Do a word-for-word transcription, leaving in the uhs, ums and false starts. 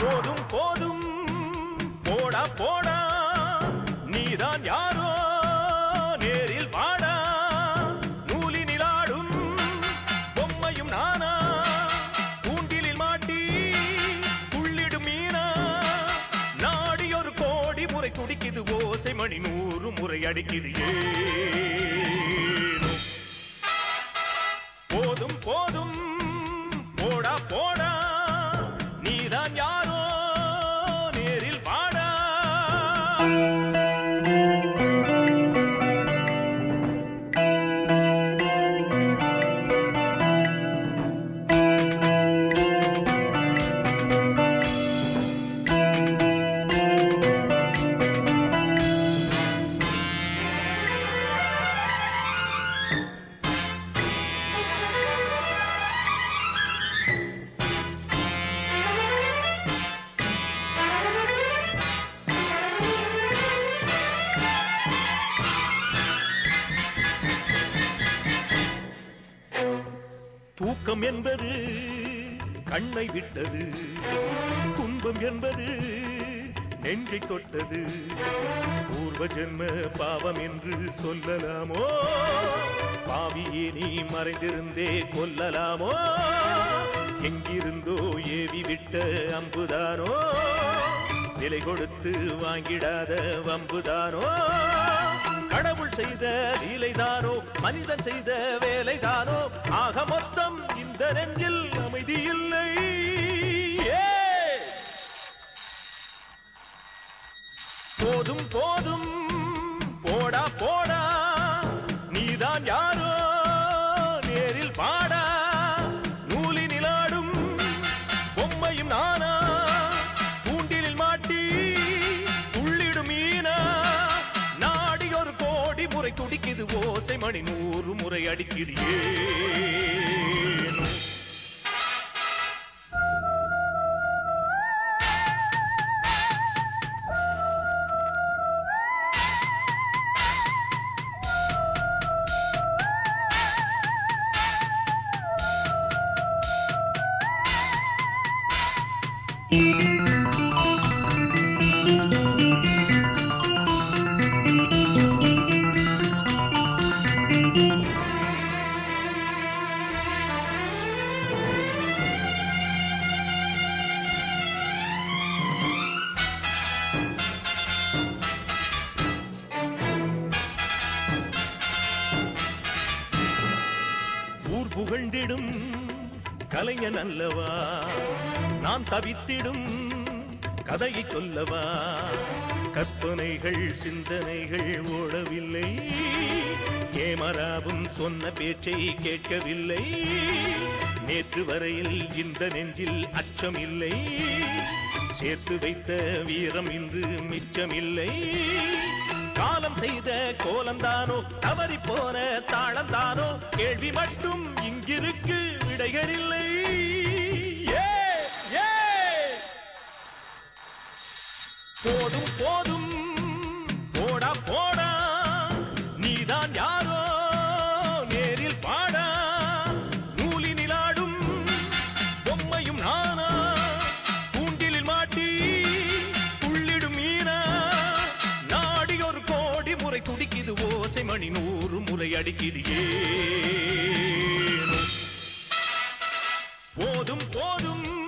போதும் போதும் போடா போடா நீதான் யாரோ நேரில் வாடா நூலினில் ஆடும் பொம்மையும் நானா கூண்டிலில் மாட்டி துள்ளிடும் மீனா நாடி ஒரு கோடி முறை துடிக்குது ஓசை மணி நூறு முறை அடிக்குது ஏனோ போதும் போதும் போடா போடா நீதான் யாரோ நேரில் வாடா தூக்கம் என்பது கண்ணை விட்டது துன்பம் என்பது நெஞ்சை தொட்டது பூர்வ ஜென்ம பாவம் என்று சொல்லலாமோ பாவியே நீ மறைந்திருந்தே கொல்லலாமோ எங்கிருந்தோ ஏவி விட்ட அம்புதானோ விலை கொடுத்து வாங்கிடாத வம்புதானோ கடவுள் செய்த லீலைதானோ மனிதன் செய்த வேலைதானோ ஆக மொத்தம் இந்த நெஞ்சில் அமைதி இல்லை போதும் போதும் போடா போடா நீதான் யாரோ நேரில் பாடா நூலினில் ஆடும் பொம்மையும் நானா கூண்டிலில் மாட்டி துள்ளிடும் மீனா நாடி ஒரு கோடி முறை துடிக்குது ஓசை மணி நூறு முறை அடிக்குது ஏனோ ஊர் புகழ்ந்திடும் கலைஞன் அல்லவா நான் தவித்திடும் கதையை சொல்லவா கற்பனைகள் சிந்தனைகள் ஓடவில்லை கேமராவும் சொன்ன பேச்சை கேட்கவில்லை நேற்று வரையில் இந்த நெஞ்சில் அச்சமில்லை சேர்த்து வைத்த வீரம் இன்று மிச்சமில்லை காலம் செய்த கோலம்தானோ தவறி போன தாளம்தானோ கேள்வி மட்டும் இங்கிருக்கு விடைகளில்லை போதும் போதும் போடா போடா நீதான் யாரோ நேரில் பாடா நூலினில் ஆடும் பொம்மையும் நானா கூண்டிலில் மாட்டி துள்ளிடும் மீனா நாடி ஒரு கோடி முறை துடிக்குது ஓசை மணி நூறு முறை அடிக்குது ஏனோ போதும் போதும்